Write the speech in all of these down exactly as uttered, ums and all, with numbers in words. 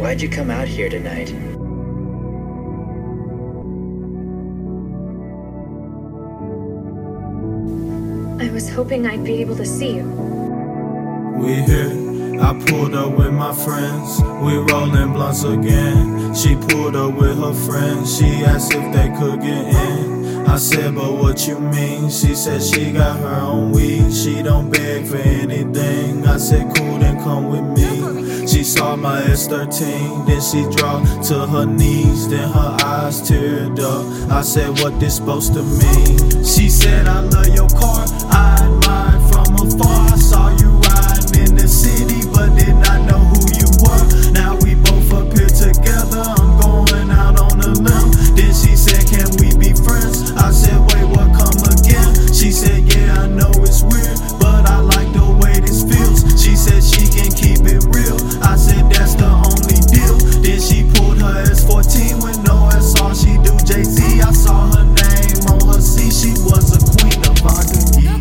Why'd you come out here tonight? I was hoping I'd be able to see you. We here, I pulled up with my friends. We rollin' blunts again. She pulled up with her friends. She asked if they could get in. I said, but what you mean? She said she got her own weed. She don't beg for anything. I said, cool, then come with me. She saw my S thirteen, then she dropped to her knees. Then her eyes teared up. I said, what this supposed to mean? She said, I love your car. I admired from afar. I saw you riding in the city, but did not know who you were. Now we both up here together. I'm going out on a limb. Then she said, can we be friends? I said, wait, what, come again? She said, yeah, I know it's weird, but I like the way this feels. She said she can keep it real. I said, that's the only deal. Then she pulled her S fourteen with no S R. She do Jay-Z. I saw her name on her seat. She was a queen of vodka.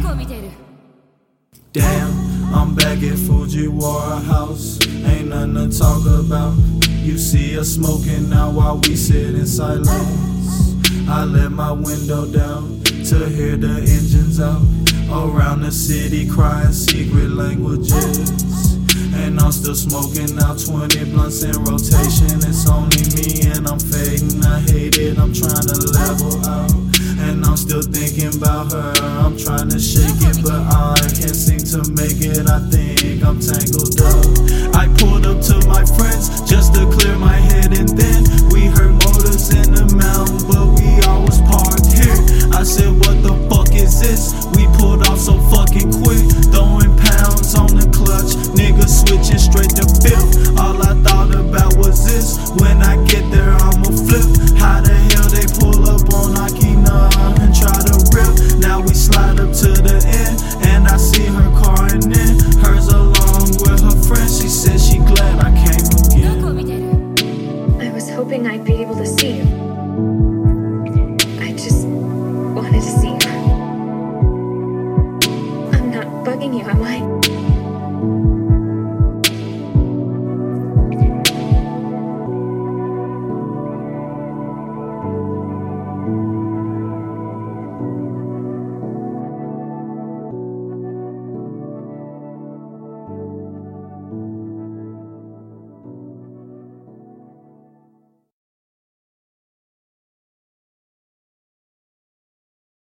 Damn, I'm back at Fujiwara House. Ain't nothing to talk about. You see us smoking now while we sit in silence. I let my window down to hear the engines out. Around the city crying secret languages. And I'm still smoking out twenty blunts in rotation. It's only me and I'm fading. I hate it, I'm trying to level out. And I'm still thinking about her. I'm trying to shake it, but I can't seem to make it. I think I'm tangled up. I pulled up to my friends just to clear my head, and then we heard motors in the mountain, but we always parked here. I said, what the fuck is this? We pulled off so fucking quick, throwing pounds on the clutch. Niggas switching straight to fifth. All I thought about was this. When I get there, I'ma flip. How the hell they pull up on Akina and try to rip? Now we slide up to the end, and I see her car and then hers along with her friend. She said she glad I came again. I was hoping I'd be able to see you. I just wanted to see you. I'm not bugging you, am I?